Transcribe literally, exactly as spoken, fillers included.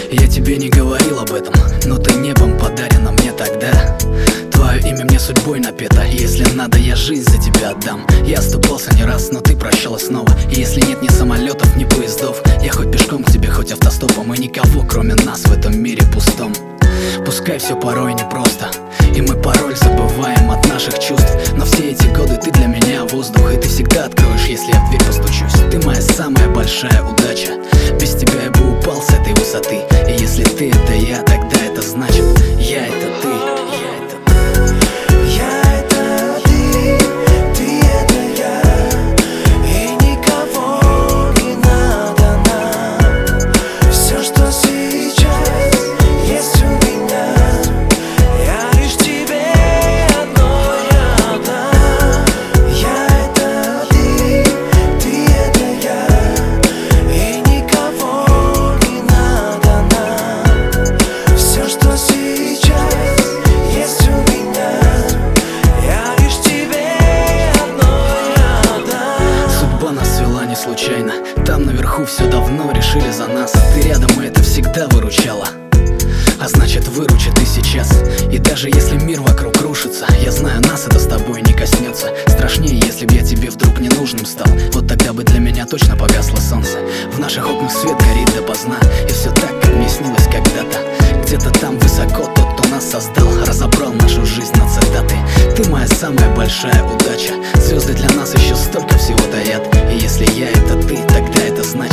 Я тебе не говорил об этом, но ты небом подарена мне тогда. Твое имя мне судьбой напето. Если надо, я жизнь за тебя отдам. Я оступался не раз, но ты прощала снова. И если нет ни самолетов, ни поездов, я хоть пешком к тебе, хоть автостопом. И никого, кроме нас, в этом мире пустом. Пускай все порой непросто, и мы пароль забываем от наших чувств, но все эти годы ты для меня воздух, и ты всегда откроешь, если я в дверь постучусь. Ты моя самая большая удача. Без тебя я бы упал с этой высоты. И если ты это я, тогда это значит я это ты. Я это ты. Я это ты, ты это я, и никого не надо нам. Все, что сейчас есть у меня, я лишь тебе одной отдам. Я это ты, ты это я, и никого не надо нам. Все, что сейчас есть у меня, я лишь тебе одной отдам. Судьба нас свела не случайно. Там наверху все давно решили за нас. Ты рядом, и это всегда выручало. А значит, выручит и сейчас. И даже если мир вокруг рушится, я знаю, нас это с тобой не коснется. Страшнее, если б я тебе вдруг ненужным стал. Вот тогда бы для меня точно погасло солнце. В наших окнах свет горит допоздна, и все так, как мне снилось когда-то. Где-то там высоко тот, кто нас создал, разобрал нашу жизнь на цитаты. Ты моя самая большая удача. Звезды для нас еще столько всего таят. И если я это ты, тогда это значит